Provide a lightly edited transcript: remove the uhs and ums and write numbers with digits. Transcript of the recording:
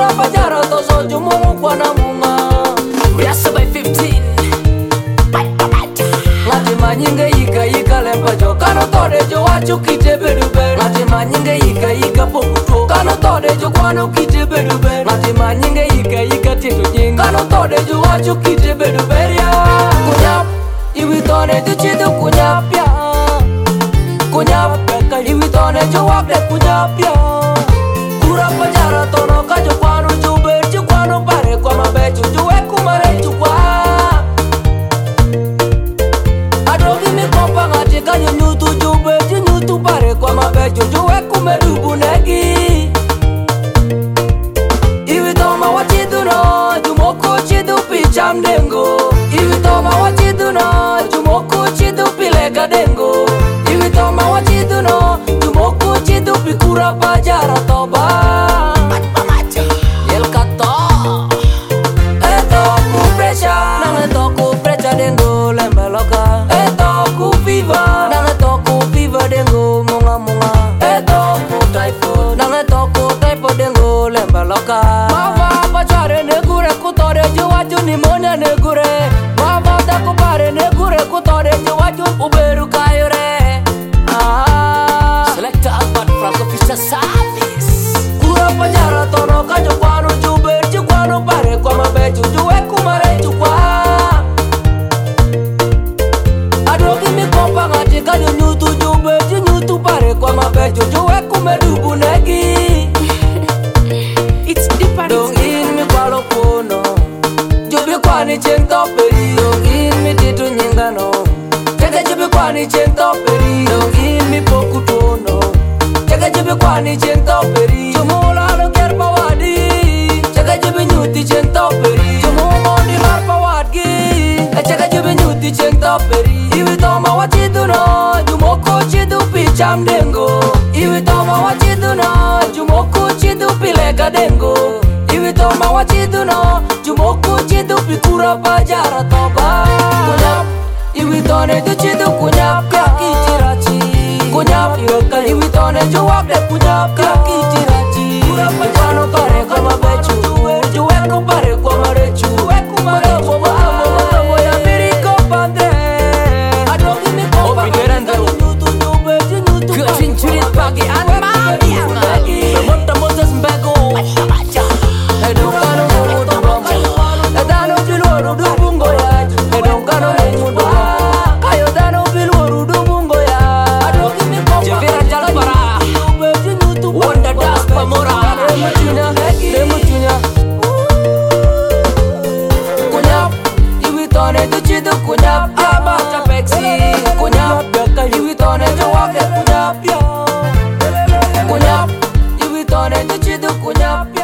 Kura pajara to so jumuru kwa na munga. We are so by 15. Lati manyinge ika lempa jo. Kano tode jo wachu kite bedu bedu. Lati manyinge ika pokuto. Kano tode jo kwano kite bedu bedu. Lati manyinge ika tito jinga. Kano tode jo wachu kite bedu bedu ya. Kunyap, iwi tone jo chido kunyap ya. Kunyap, iwi tone jo wakde kunyap ya. Kura pajara tono kajo kwano jo bedu kwano pare kwa mabechu jo weku mare jo kwa. Kanyo nyutu jube, nyutu pare kwa mabecho juwe kumerubu negi. Iwi toma wachidu no, jumoko chidu picham dengo. Iwi toma wachidu no, jumoko chidu pilega dengo. Iwi toma wachidu no, jumoko chidu pikura pajara toba. El kato, eto ku presha, nang eto ku presha dengo lemba loka. Eto ku viva. Dengo munga munga eto ku typhoon nang eto ku typhoon dengo lemba loka mava pachare negure kutore jiwaju ni monya negure mava da ku pare negure kutore jiwaju uberu kayore Selector Albert from Official Service. Kura pajara tono kajo kwano juber jikwano pare kwa mabechu juwe kumare chukwa adogi mi kompa ngati kajo nyutu nyutu pare kwa mabecho juwe kumerubu negi. It's deeper. Dong in mi kwalo kuno jubi kwani chento peri. Dong in mi titu nyingano teke jubi kwani chento peri. Dong in mi poku tono teke jubi kwani chento peri. Jumula lo kerpa wadi teke jubi nyuti chento peri. Jumumo ni marpa wadgi teke jubi nyuti chento peri. Iwi toma wachidu no jumoko chidu picham dengo. Iwi toma wachidu no jumoko chidu pilega dengo. Iwi toma wachidu no jumoko chidu pikura pajara toba. Kunyap, iwi tone jo chidu kunyap ya kichirachi. Kunyap, iwi tone jo wakde kunyap ya kichirachi. Kura pajano pare kwa mabechu juwe ko pare kwa marechu. Matomo matomo ya biriko pande. Adogi mi kompa Kucing curit pagi anmami Monta monta sembako Edong kano mudu bom Edano biluaru dubungo ya Edong kano mudu bom Kayo dano biluaru dubungo ya Adogi mi kompa Jevira Jalpara Wanda Das Pamora Demuchunya Kunyap Iwi tone du chidu kunyap Abata peksi Kunyap Iwi tone du wakde kunyap Kunyap Iwi tone du chidu kunyap